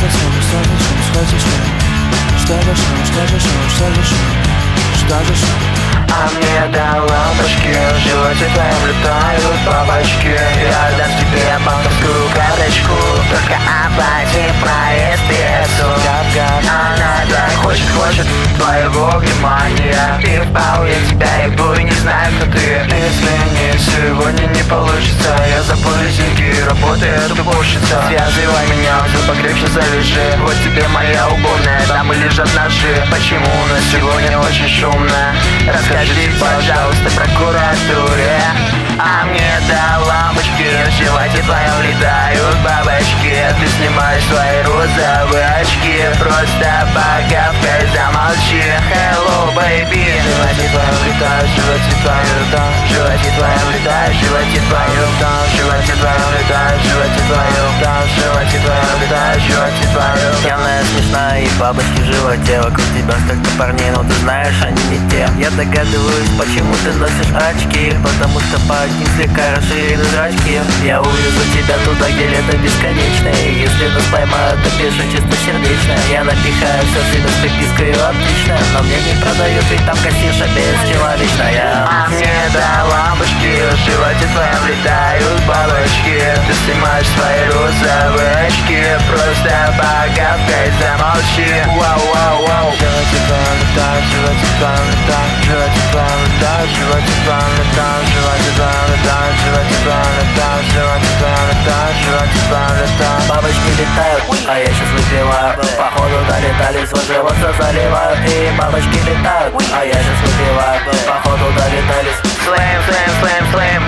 А мне до лампочки в животе твоем летают бабочки. Я дам тебе банковскую карточку, только оплати проезд пьесу. Она так хочет твоего внимания, и вполне тебя ебу, и не знаю, кто ты. Если не сегодня не получится, я забуду деньги, работает уборщица. Связывай меня, все покрепче завяжи. Вот тебе моя уборная, там и лежат ножи. Почему у нас сегодня очень шумно? Расскажи, пожалуйста, прокуратуре. А мне до лампочки в животе твоем летают бабочки. Ты снимаешь свои розовые очки, просто погавкай, замолчи. Hello, baby. В животе твоем летают, в животе твоем летают, в животе твоем летают, в животе твоем летают, в животе твоем летают, в животе твоем летают, в животе твоем летают, в животе твоем. Пьяная, смешная и бабочки в животе. Вокруг тебя столько парней, но ты знаешь, они не те. Я догадываюсь, почему ты носишь очки, потому что по одним слегка расширены зрачки. Я увезу тебя туда, где лето бесконечное. Если нас поймают, то пишу чистосердечно. Я напихаю все себе с припиской отлично, но мне не продают, ведь там кассирша бесчеловечная. А мне до лампочки в животе твоем летают бабочки. Ты снимаешь свои розовые очки, просто погавкай, замолчи. Вау-вау-вау. В животе твоем летают, в животе твоем летают, в животе твоем летают, в животе твоем летают, в животе твоем летают, в животе твоем летают, в животе твоем летают, в животе твоем летают. Бабочки летают, а я сейчас выпиваю. Походу долетали, свой живот заливаю. И бабочки летают, а я сейчас выпиваю. Походу долетали. Flame, flame, flame, flame.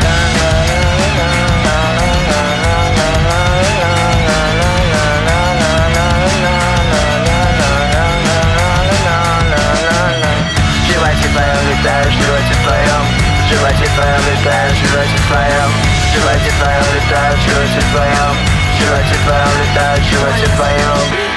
В животе твоем летаю, в животе твоем, в животе твоем летаю, в животе твоем, в животе твоем летаю, в животе твоем, в животе твоем летаю, в животе твоем.